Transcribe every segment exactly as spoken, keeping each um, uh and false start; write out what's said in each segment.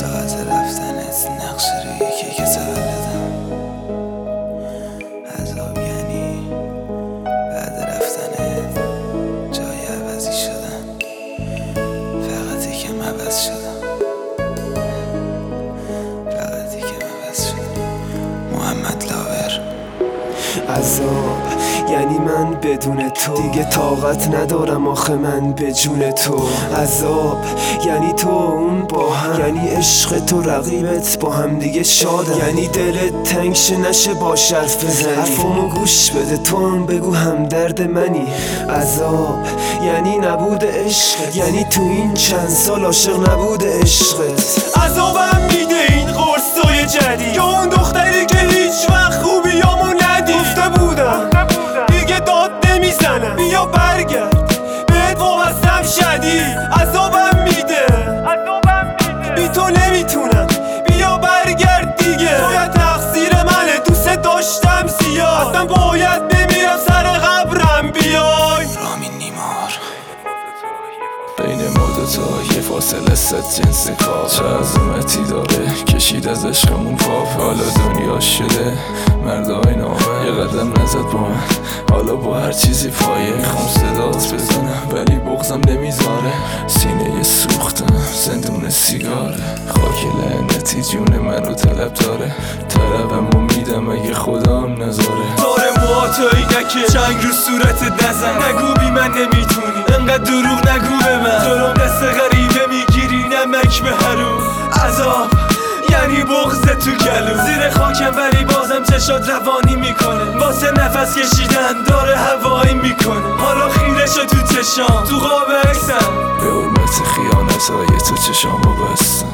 ساعت رفتنت نقش روی کیک تولدم. عذاب یعنی بعد رفتنت جای عوضی شدن، فقط یکم عوض شدم، فقط یکم عوض شدم. محمد لاور. عذاب یعنی من بدون تو دیگه طاقت ندارم آخه من به جون تو. عذاب یعنی تو اون با هم، یعنی عشق تو رقیبت با هم دیگه شادم، یعنی دلت تنگ شه نشه با حرف بزنی، حرفمو گوش بده تو هم بگو هم درد منی. عذاب یعنی نبود عشقت، یعنی تو این چند سال عاشق نبود عشقت. عذابم میده این قرصای جدید که اون دختری که هیچ وقت خوبیامو ندید. گفته بودم دیگه داد نمیزنم، بیا برگرد بهت وابستم شدید. عذابم میده بی تو نمیتونم، بیا برگرد دیگه. باید تقصیر منه، دوست داشتم زیاد، اصلا باید بمیرم سر قبرم. بیای رامین نیمار. بین ما دوتا یه فاصله صد جنس کار، چه عظمتی داره کشید از عشقمون پاپ. حالا دنیا شده مردای نامه، یه قدم نزد با من حالا با هر چیزی پایه. میخوام صدات بزنم ولی بغضم نمیذاره، سینه یه سوختم زندون سیگاره. خاک لعنتی جون من رو طلب داره، طلبمو میدم اگه خدام نذاره. داره موهاتایی نکه چنگ رو صورتت نزن، نگو بی من نمیتونی، انقدر دروغ نگو به من. جلوم دست غریبه میگیری نمک به هرو. عذاب یعنی بغض تو گلو، زیر خاکم ولی بازم چشات روانی میکنه، واسه نفس کشیدن داره هوایی میکنه. حالا خیره شد تو چشام تو قاب عکسم، به حرمت خیانت های تو چشامو بستم.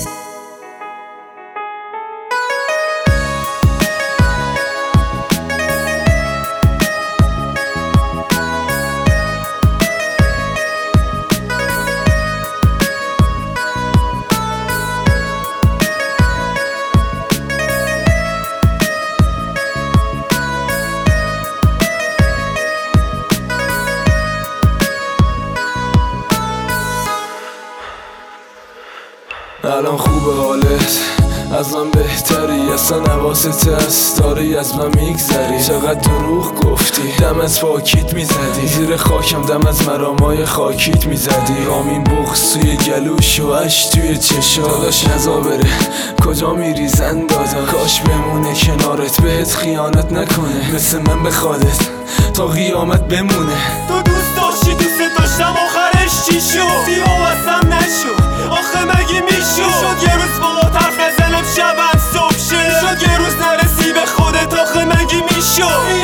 الان خوبه حالت از من بهتری، اصلا حواست هست داری از من میگذری. چقدر دروغ گفتی دم از پاکیت میزدی، زیر خاکم دم از مرامای خاکیت میزدی. رامین بغض توی گلوش و اش توی چشا، داداش نزا بره کجا میری زن دادا. کاش بمونه کنارت بهت خیانت نکنه، مثل من بخوادت تا قیامت بمونه. تو دوست داشتی دوست داشتم آخرش چی شد؟ سی وابستم نشد آخه مگه میشد؟ شد یه روز با حرف نزنم شبم صبح شه، شد یه روز نرسی به خودت آخه مگه میشد؟